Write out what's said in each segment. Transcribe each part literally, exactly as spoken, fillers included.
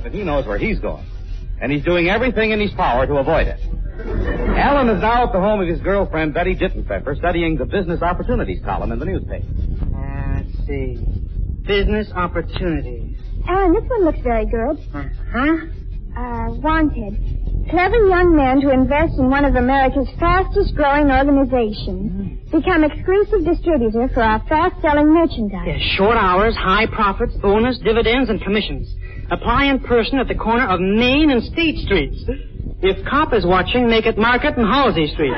and he knows where he's going. And he's doing everything in his power to avoid it. Alan is now at the home of his girlfriend, Betty Dittenpfeffer, studying the business opportunities column in the newspaper. Uh, let's see. Business opportunities. Alan, this one looks very good. Uh-huh. Uh, wanted. Clever young men to invest in one of America's fastest-growing organizations. Mm. Become exclusive distributor for our fast-selling merchandise. Yes, short hours, high profits, bonus, dividends, and commissions. Apply in person at the corner of Main and State Streets. If cop is watching, make it Market and Halsey Street.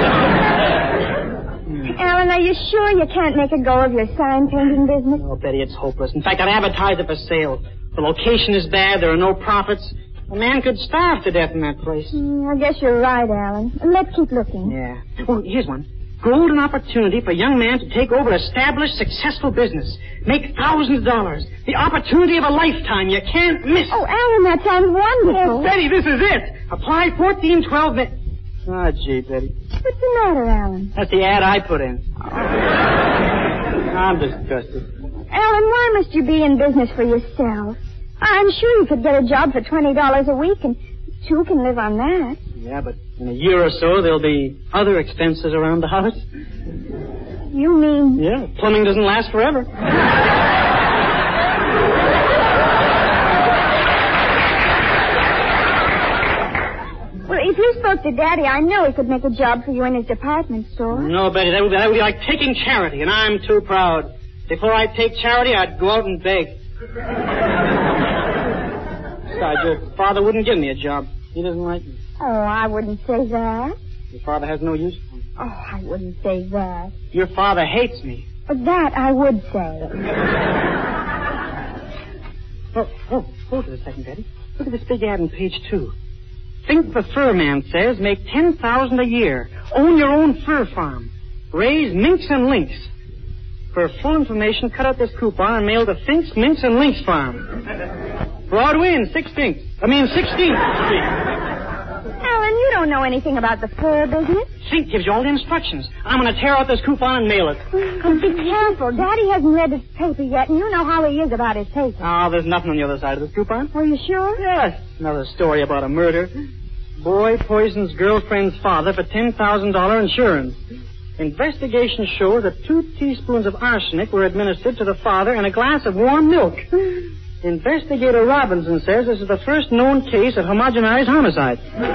Alan, are you sure you can't make a go of your sign painting business? Oh, Betty, it's hopeless. In fact, I'd advertise it for sale. The location is bad. There are no profits. A man could starve to death in that place. Mm, I guess you're right, Alan. Let's keep looking. Yeah. Well, here's one. Golden opportunity for a young man to take over established, successful business. Make thousands of dollars. The opportunity of a lifetime. You can't miss. Oh, Alan, that sounds wonderful. Oh, Betty, this is it. Apply fourteen twelve minutes. Ah, oh, gee, Betty. What's the matter, Alan? That's the ad I put in. I'm disgusted. Alan, why must you be in business for yourself? I'm sure you could get a job for twenty dollars a week, and two can live on that. Yeah, but in a year or so, there'll be other expenses around the house. You mean... Yeah, plumbing doesn't last forever. Well, if you spoke to Daddy, I know he could make a job for you in his department store. No, Betty, that would, that would be like taking charity, and I'm too proud. Before I take charity, I'd go out and beg. Besides, your father wouldn't give me a job. He doesn't like me. Oh, I wouldn't say that. Your father has no use for me. Oh, I wouldn't say that. Your father hates me. But that I would say. Oh, oh, hold it a second, Betty. Look at this big ad on page two. Think the Fur Man says make ten thousand dollars a year. Own your own fur farm. Raise minks and lynx. For full information, cut out this coupon and mail to Fink's Minks and Lynx Farm. Broadway and sixteenth. I mean, sixteenth Street. Alan, you don't know anything about the fur business. Fink gives you all the instructions. I'm going to tear out this coupon and mail it. Oh, be careful. Daddy hasn't read his paper yet, and you know how he is about his paper. Oh, there's nothing on the other side of this coupon. Are you sure? Yes. Another story about a murder. Boy poisons girlfriend's father for ten thousand dollars insurance. Investigation shows that two teaspoons of arsenic were administered to the father in a glass of warm milk. Investigator Robinson says this is the first known case of homogenized homicide.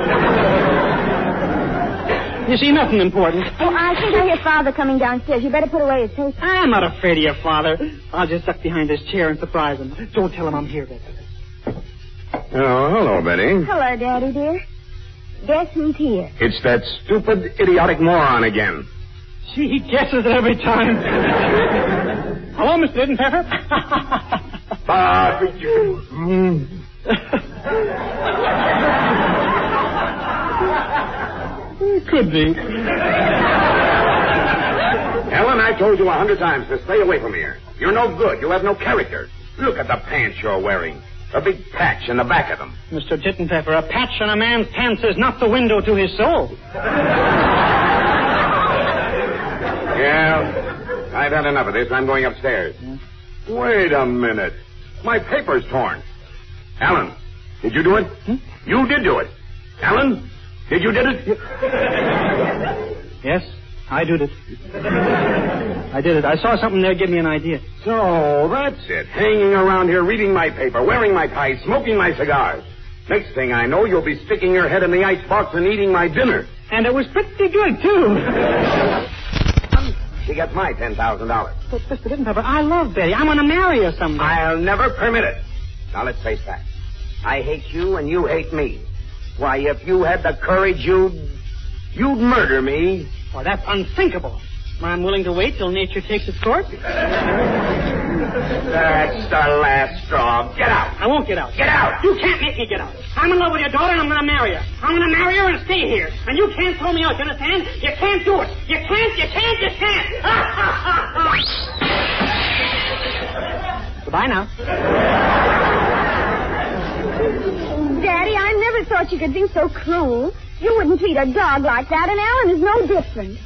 You see, nothing important. Oh, I think I hear Father coming downstairs. You better put away his paper. I'm not afraid of your father. I'll just duck behind this chair and surprise him. Don't tell him I'm here, Betty. Oh, hello, Betty. Hello, Daddy, dear. Guess who's here? It's that stupid, idiotic moron again. Gee, he guesses it every time. Hello, Mister Dittenpfeffer. Barbecue. Mm. It could be. Ellen, I told you a hundred times to stay away from here. You're no good. You have no character. Look at the pants you're wearing. A big patch in the back of them. Mister Dittenpfeffer, a patch on a man's pants is not the window to his soul. Yeah, I've had enough of this. I'm going upstairs. Hmm? Wait a minute. My paper's torn. Alan, did you do it? Hmm? You did do it. Alan, did you did it? Yes, I did it. I did it. I saw something there give me an idea. So, that's it. Hanging around here reading my paper, wearing my tie, smoking my cigars. Next thing I know, you'll be sticking your head in the icebox and eating my dinner. And it was pretty good, too. She gets my ten thousand dollars. But, Mister Dittenpfeffer, I love Betty. I'm going to marry her someday. I'll never permit it. Now, let's face facts. I hate you and you hate me. Why, if you had the courage, you'd... you'd murder me. Why, that's unthinkable. I'm willing to wait till nature takes its course. That's the last straw. Get out. I won't get out. Get out. You can't make me get out. I'm in love with your daughter, and I'm going to marry her. I'm going to marry her and stay here. And you can't throw me out, you understand? You can't do it. You can't, you can't, you can't. Goodbye now. Daddy, I never thought you could be so cruel. You wouldn't treat a dog like that, and Alan is no different.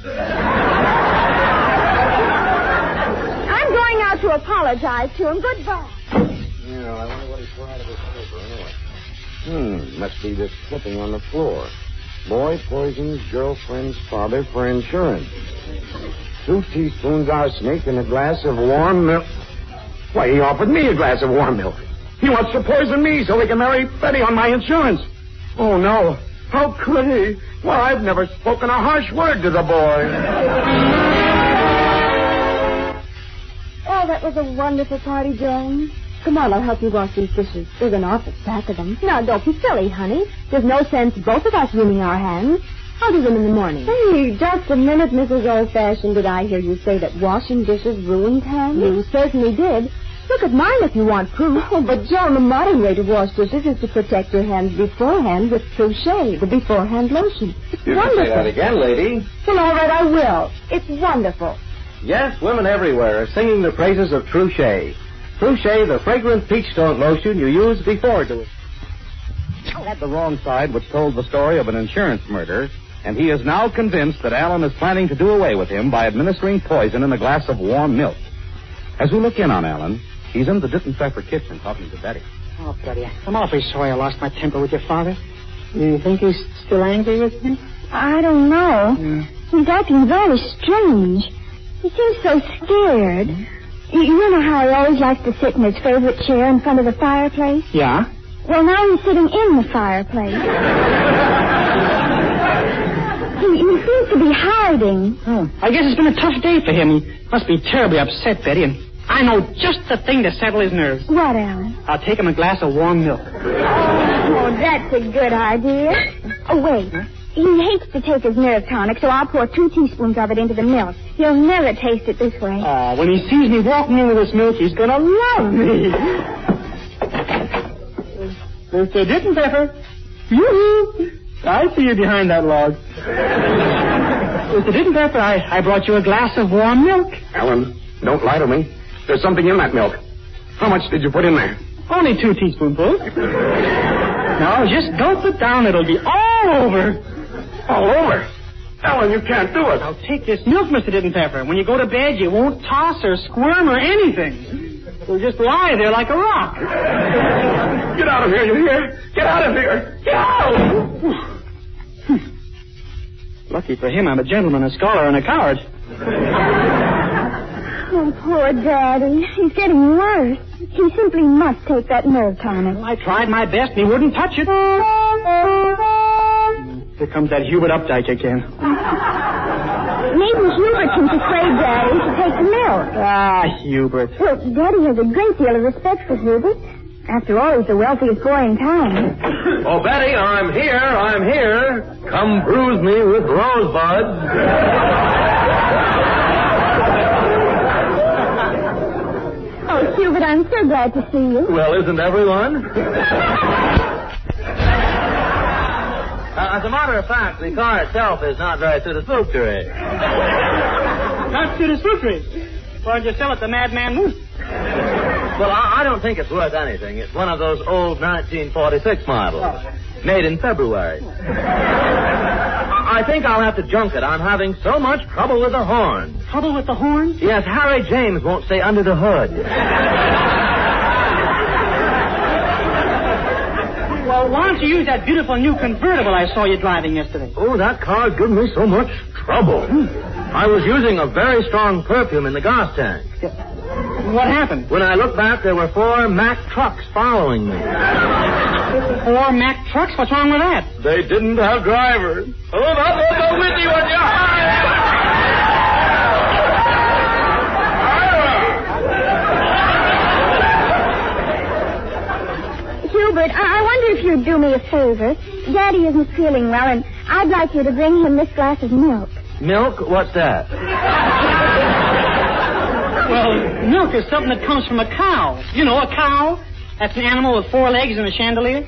I'm going out to apologize to him. Goodbye. Yeah, I wonder what he's tore out of this paper, anyway? Hmm, must be this clipping on the floor. Boy poisons girlfriend's father for insurance. Two teaspoons arsenic in a glass of warm milk. Why, he offered me a glass of warm milk. He wants to poison me so he can marry Betty on my insurance. Oh, no. How could he? Well, I've never spoken a harsh word to the boy. Oh, that was a wonderful party, Joan. Come on, I'll help you wash these dishes. There's an awful stack of them. Now, don't be silly, honey. There's no sense both of us ruining our hands. I'll do them in the morning. Hey, just a minute, Missus Old-Fashioned. Did I hear you say that washing dishes ruined hands? You certainly did. Look at mine if you want proof. Oh, but, Joan, the modern way to wash dishes is to protect your hands beforehand with Trouche, the beforehand lotion. It's you wonderful. You can say that again, lady. Well, all right, I will. It's wonderful. Yes, women everywhere are singing the praises of Trouche. Trouche, the fragrant peach stone lotion you use before doing. Had the wrong side, which told the story of an insurance murder, and he is now convinced that Alan is planning to do away with him by administering poison in a glass of warm milk. As we look in on Alan, he's in the Ditton Pfeffer kitchen talking to Betty. Oh, Betty, I'm awfully sorry I lost my temper with your father. You think he's still angry with me? I don't know. Mm. He's acting very strange. He seems so scared. You, you know how he always likes to sit in his favorite chair in front of the fireplace? Yeah? Well, now he's sitting in the fireplace. he, he seems to be hiding. Oh, I guess it's been a tough day for him. He must be terribly upset, Betty, and I know just the thing to settle his nerves. What, Alan? I'll take him a glass of warm milk. Oh, that's a good idea. Oh, wait. Huh? He hates to take his nerve tonic, so I'll pour two teaspoons of it into the milk. He'll never taste it this way. Oh, when he sees me walking in with this milk, he's going to love me. Mister Ditton Pfeffer. Yoo-hoo. I see you behind that log. Mister Ditton Pfeffer, I, I brought you a glass of warm milk. Alan, don't lie to me. There's something in that milk. How much did you put in there? Only two teaspoonfuls. Now, just gulp it down. It'll be all over. All over? Alan, you can't do it. Now, take this milk, Mister Ditton Pfeffer. When you go to bed, you won't toss or squirm or anything. You'll just lie there like a rock. Get out of here, you hear? Get out of here. Get out! Lucky for him, I'm a gentleman, a scholar, and a coward. Oh, poor Daddy. He's getting worse. He simply must take that nerve tonic. Well, I tried my best, and he wouldn't touch it. Here comes that Hubert Updike again. Maybe Hubert can persuade Daddy to take the milk. Ah, Hubert. Well, Daddy has a great deal of respect for Hubert. After all, he's the wealthiest boy in town. Oh, Betty, I'm here. I'm here. Come bruise me with rosebuds. Oh, Hubert, I'm so glad to see you. Well, isn't everyone? Uh, as a matter of fact, the car itself is not very satisfactory. Not satisfactory. Why don't you sell it to Madman Moose? Well, I, I don't think it's worth anything. It's one of those old nineteen forty-six models. Oh. Made in February. I, I think I'll have to junk it. I'm having so much trouble with the horn. Trouble with the horn? Yes, Harry James won't stay under the hood. Well, why don't you use that beautiful new convertible I saw you driving yesterday? Oh, that car's given me so much trouble. I was using a very strong perfume in the gas tank. What happened? When I looked back, there were four Mack trucks following me. Four Mack trucks? What's wrong with that? They didn't have drivers. Oh, that will go with you when you're Hubert, I-, I wonder if you'd do me a favor. Daddy isn't feeling well, and I'd like you to bring him this glass of milk. Milk? What's that? Well, milk is something that comes from a cow. You know, a cow? That's an animal with four legs and a chandelier.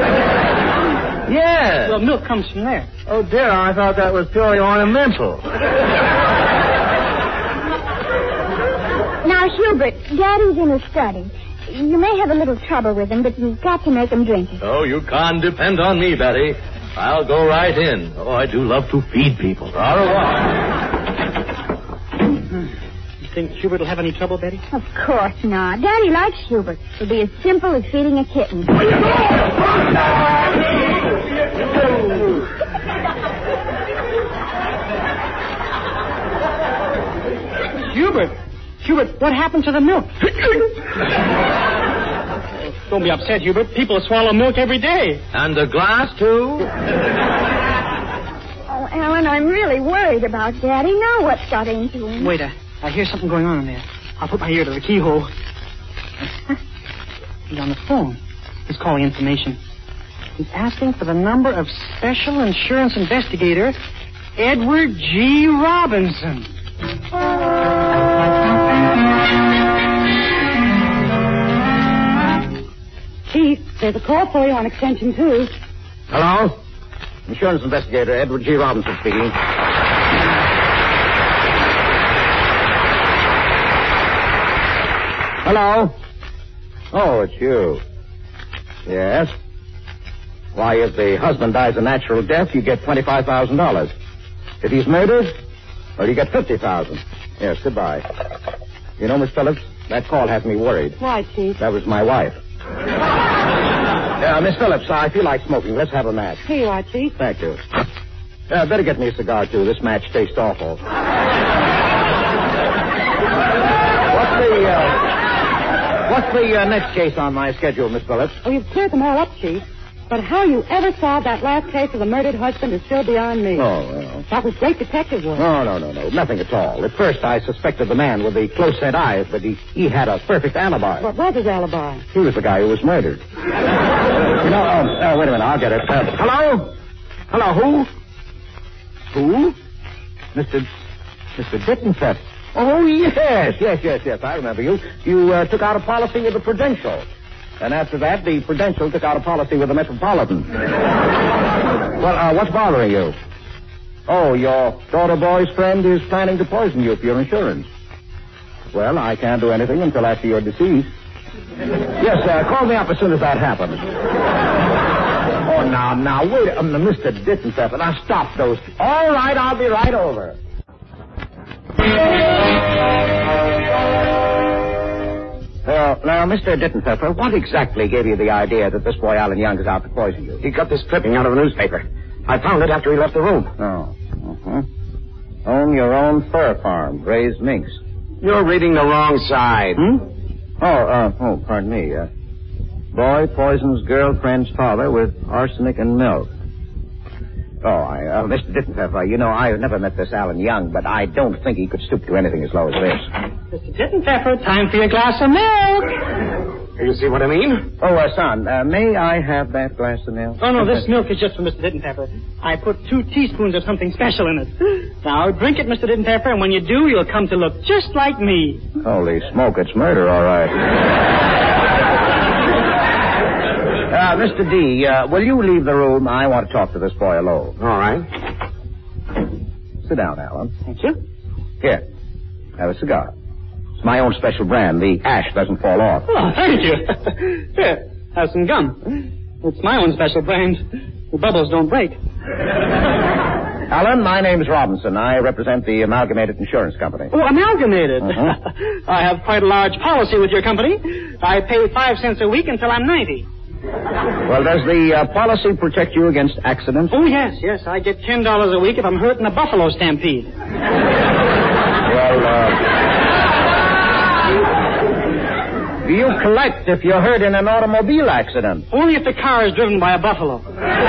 Yes. Well, milk comes from there. Oh, dear, I thought that was purely ornamental. Now, Hubert, Daddy's in his study. You may have a little trouble with him, but you've got to make him drink it. Oh, you can't depend on me, Betty. I'll go right in. Oh, I do love to feed people. Au revoir. Think Hubert will have any trouble, Betty? Of course not. Daddy likes Hubert. It'll be as simple as feeding a kitten. Hubert! Hubert, what happened to the milk? Don't be upset, Hubert. People swallow milk every day. And a glass, too? Oh, Alan, I'm really worried about Daddy. Now what's got into him? Wait, I, I hear something going on in there. I'll put my ear to the keyhole. He's on the phone. He's calling information. He's asking for the number of Special Insurance Investigator Edward G. Robinson. Chief, there's a call for you on extension two. Hello? Insurance Investigator Edward G. Robinson speaking. Hello? Oh, it's you. Yes? Why, if the husband dies a natural death, you get twenty-five thousand dollars. If he's murdered, well, you get fifty thousand dollars. Yes, goodbye. You know, Miss Phillips, that call has me worried. Why, Chief? That was my wife. Uh, Miss Phillips, I feel like smoking. Let's have a match. Here you are, Chief. Thank you. Uh, better get me a cigar, too. This match tastes awful. What's the, uh, what's the uh, next case on my schedule, Miss Phillips? Oh, you've cleared them all up, Chief. But how you ever solved that last case of the murdered husband is still beyond me. Oh, well. That was great detective work. No, no, no, no. Nothing at all. At first, I suspected the man with the close-set eyes, but he, he had a perfect alibi. What was his alibi? He was the guy who was murdered. You know, um, uh, wait a minute. I'll get it. Uh, hello? Hello, who? Who? Mister Mister Dittenfeld. Oh, yes, yes, yes, yes. I remember you. You uh, took out a policy with the Prudential. And after that, the Prudential took out a policy with the Metropolitan. Well, uh, what's bothering you? Oh, your daughter boy's friend is planning to poison you for your insurance. Well, I can't do anything until after you're deceased. Yes, uh, call me up as soon as that happens. Oh, now, now, wait a minute, Mister Dittenfeld. Now, stop those. All right, I'll be right over. Well, now, Mister Dittenfeld, what exactly gave you the idea that this boy Alan Young is out to poison you? He got this clipping out of a newspaper. I found it after he left the room. Oh. Uh-huh. Own your own fur farm. Raise minks. You're reading the wrong side. Hmm? Oh, uh, oh, pardon me. Uh, boy poisons girlfriend's father with arsenic and milk. Oh, I, uh, Mister Dittenfeld, uh, you know, I've never met this Alan Young, but I don't think he could stoop to anything as low as this. Mister Dittenpepper, time for your glass of milk. You see what I mean? Oh, uh, son, uh, may I have that glass of milk? Oh, no, this milk is just for Mister Dittenpepper. I put two teaspoons of something special in it. Now, drink it, Mister Dittenpepper, and when you do, you'll come to look just like me. Holy smoke, it's murder, all right. Uh, Mister D, uh, will you leave the room? I want to talk to this boy alone. All right. Sit down, Alan. Thank you. Here, have a cigar. It's my own special brand. The ash doesn't fall off. Oh, thank you. Here, have some gum. It's my own special brand. The bubbles don't break. Alan, my name's Robinson. I represent the Amalgamated Insurance Company. Oh, Amalgamated. Uh-huh. I have quite a large policy with your company. I pay five cents a week until I'm ninety. Well, does the uh, policy protect you against accidents? Oh, yes, yes. I get ten dollars a week if I'm hurt in a buffalo stampede. Well, uh... do you collect if you're hurt in an automobile accident? Only if the car is driven by a buffalo.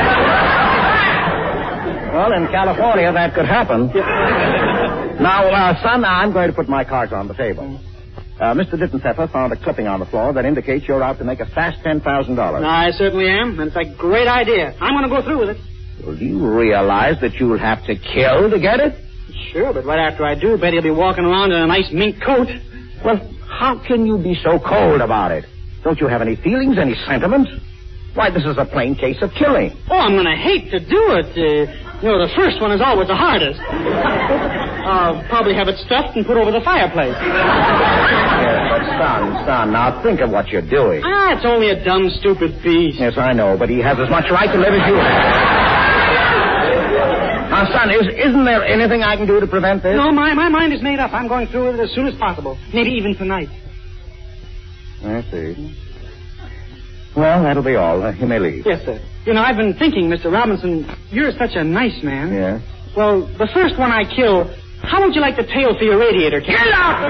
Well, in California, that could happen. Now, uh, son, I'm going to put my cards on the table. Uh, Mister Dittenpepper found a clipping on the floor that indicates you're out to make a fast ten thousand dollars. I certainly am, and it's a great idea. I'm going to go through with it. Well, do you realize that you'll have to kill to get it? Sure, but right after I do, Betty will be walking around in a nice mink coat. Well, how can you be so cold about it? Don't you have any feelings, any sentiments? Why, this is a plain case of killing. Oh, I'm going to hate to do it. Uh, you know, the first one is always the hardest. I'll probably have it stuffed and put over the fireplace. Yes, but son, son, now think of what you're doing. Ah, it's only a dumb, stupid beast. Yes, I know, but he has as much right to live as you have. Now, son, is, isn't there anything I can do to prevent this? No, my, my mind is made up. I'm going through with it as soon as possible. Maybe even tonight. I see. Well, that'll be all. Uh, you may leave. Yes, sir. You know, I've been thinking, Mister Robinson, you're such a nice man. Yeah? Well, the first one I kill, how would you like the tail for your radiator? Get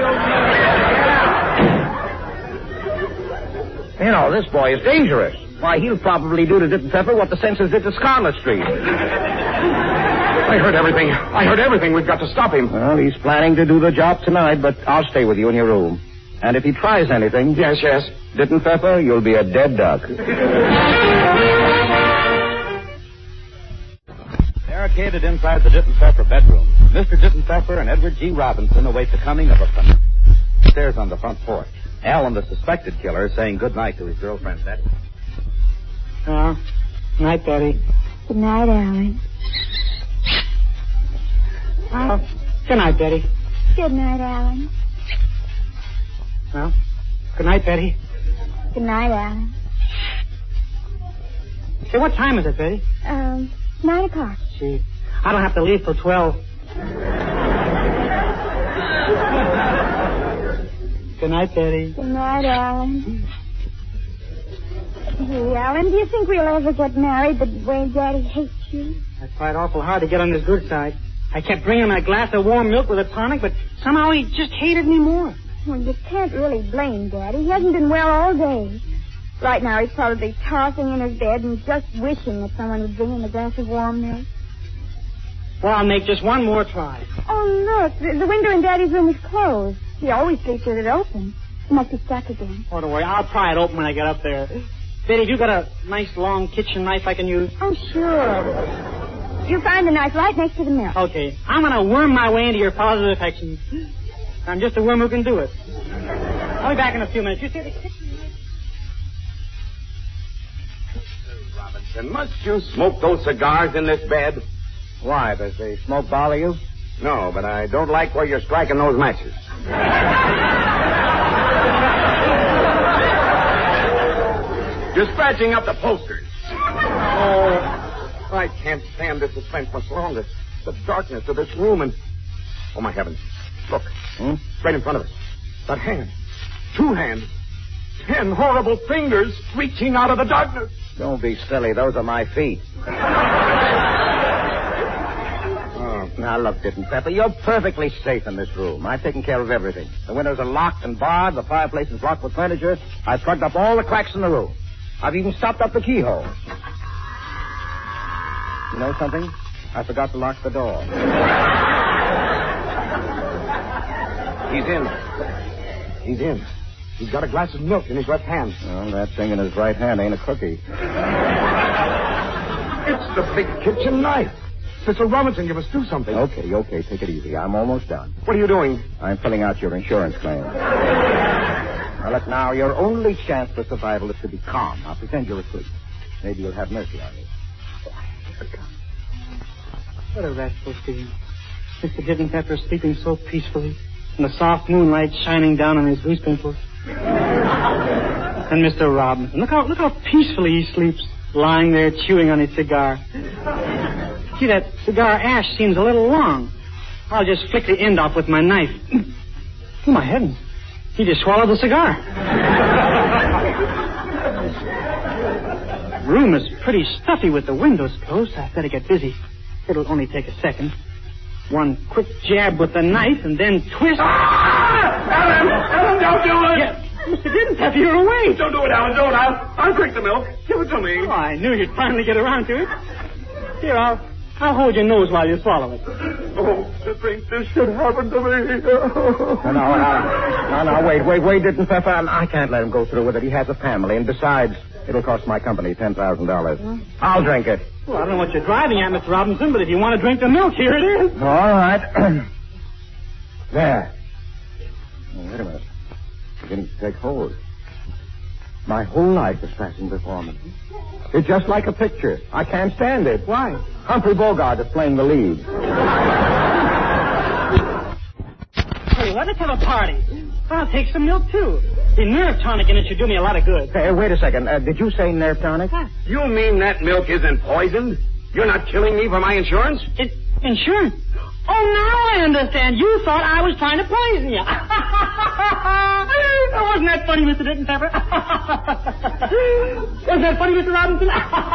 You know, this boy is dangerous. Why, he'll probably do to Dippin' Pepper what the censors did to Scarlet Street. I heard everything. I heard everything. We've got to stop him. Well, he's planning to do the job tonight, but I'll stay with you in your room. And if he tries anything... Yes, yes. Dippin' Pepper, you'll be a dead duck. Barricaded inside the Dippin' Pepper bedroom, Mister Dippin' Pepper and Edward G. Robinson await the coming of a friend. Upstairs on the front porch, Alan, the suspected killer, is saying goodnight to his girlfriend, Betty. Oh, night, Betty. Good night, Alan. Oh, good night, Betty. Good night, Alan. Well, good night, Betty. Good night, Alan. Say, what time is it, Betty? Um, nine o'clock. Gee, I don't have to leave till twelve. Good night, Betty. Good night, Alan. Hey, Alan, do you think we'll ever get married the way Daddy hates you? I tried awful hard to get on his good side. I kept bringing him a glass of warm milk with a tonic, but somehow he just hated me more. Well, you can't really blame Daddy. He hasn't been well all day. Right now, he's probably tossing in his bed and just wishing that someone would bring him a glass of warm milk. Well, I'll make just one more try. Oh, look, the, the window in Daddy's room is closed. He always sleeps with it open. It must be stuck again. Oh, don't worry. I'll pry it open when I get up there. Betty, you got a nice long kitchen knife I can use? Oh, sure. You find the knife right next to the milk. Okay. I'm going to worm my way into your positive affections. I'm just a worm who can do it. I'll be back in a few minutes. You see the kitchen knife? Mister Robinson, must you smoke those cigars in this bed? Why, does the smoke bother you? No, but I don't like where you're striking those matches. You're scratching up the posters. Oh, I can't stand this suspense much longer. The darkness of this room and... Oh, my heavens. Look. Hmm? Right in front of us. That hand. Two hands. Ten horrible fingers reaching out of the darkness. Don't be silly. Those are my feet. Oh, now, look, Dippin' Pepper, you're perfectly safe in this room. I've taken care of everything. The windows are locked and barred. The fireplace is locked with furniture. I've plugged up all the cracks in the room. I've even stopped up the keyhole. You know something? I forgot to lock the door. He's in. He's in. He's got a glass of milk in his left hand. Well, that thing in his right hand ain't a cookie. It's the big kitchen knife. Mister Robinson, you must do something. Okay, okay, take it easy. I'm almost done. What are you doing? I'm filling out your insurance claim. Now, look, now, your only chance for survival is to be calm. Now, pretend you're asleep. Maybe you'll have mercy on me. What a restful scene. Mister Dippin' Pepper sleeping so peacefully, and the soft moonlight shining down on his goose pimples. And Mister Robinson, look how look how peacefully he sleeps, lying there chewing on his cigar. See, that cigar ash seems a little long. I'll just flick the end off with my knife. Oh, my heavens. He just swallowed the cigar. The room is pretty stuffy with the windows closed. I better get busy. It'll only take a second. One quick jab with the knife and then twist. Ah! Alan! Alan, don't do it! Yeah. Mister Dippin' Pepper, you're awake. Don't do it, Alan. Don't. I'll, I'll drink the milk. Give it to me. Oh, I knew you'd finally get around to it. Here, I'll, I'll hold your nose while you swallow it. Oh, to think this should happen to me. No, no, no, no, no, wait, wait, wait, Dippin' Pepper. I can't let him go through with it. He has a family, and besides, it'll cost my company ten thousand dollars. I'll drink it. Well, I don't know what you're driving at, Mister Robinson, but if you want to drink the milk, here it is. All right. There. Oh, wait a minute. Beginning to take hold. My whole life is passing before me. It's just like a picture. I can't stand it. Why? Humphrey Bogart is playing the lead. Hey, let us have a party. I'll take some milk, too. The nerve tonic in it should do me a lot of good. Hey, wait a second. Uh, did you say nerve tonic? You mean that milk isn't poisoned? You're not killing me for my insurance? It, insurance? Oh, now I understand. You thought I was trying to poison you. Oh, wasn't that funny, Mister Dick and Pepper? Wasn't that funny, Mister Robinson?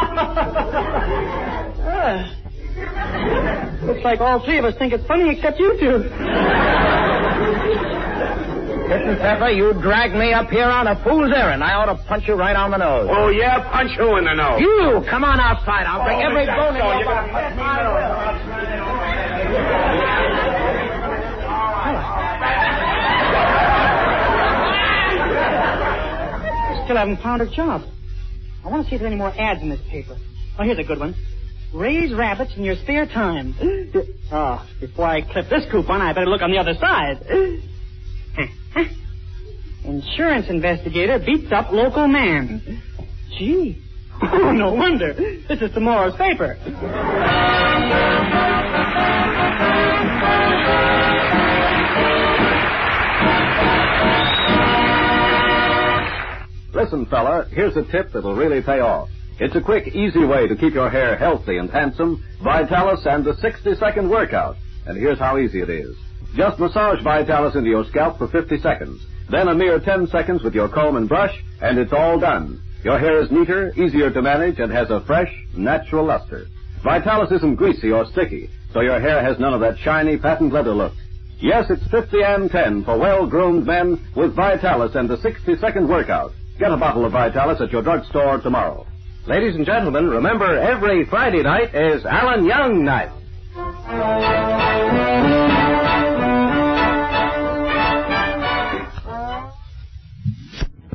uh, looks like all three of us think it's funny except you two. Dick and Pepper, you dragged me up here on a fool's errand. I ought to punch you right on the nose. Oh, yeah? Punch who in the nose? You! Come on outside. I'll bring Oh, every that's bone in so. your You're body. gonna punch me. Still haven't found a job. I want to see if there are any more ads in this paper. Oh, here's a good one. Raise rabbits in your spare time. Oh, before I clip this coupon, I better look on the other side. Insurance investigator beats up local man. Gee. Oh, no wonder. This is tomorrow's paper. Listen, fella, here's a tip that'll really pay off. It's a quick, easy way to keep your hair healthy and handsome. Vitalis and the sixty-second workout. And here's how easy it is. Just massage Vitalis into your scalp for fifty seconds. Then a mere ten seconds with your comb and brush, and it's all done. Your hair is neater, easier to manage, and has a fresh, natural luster. Vitalis isn't greasy or sticky, so your hair has none of that shiny patent leather look. Yes, it's fifty and ten for well-groomed men with Vitalis and the sixty-second workout. Get a bottle of Vitalis at your drugstore tomorrow. Ladies and gentlemen, remember every Friday night is Alan Young night.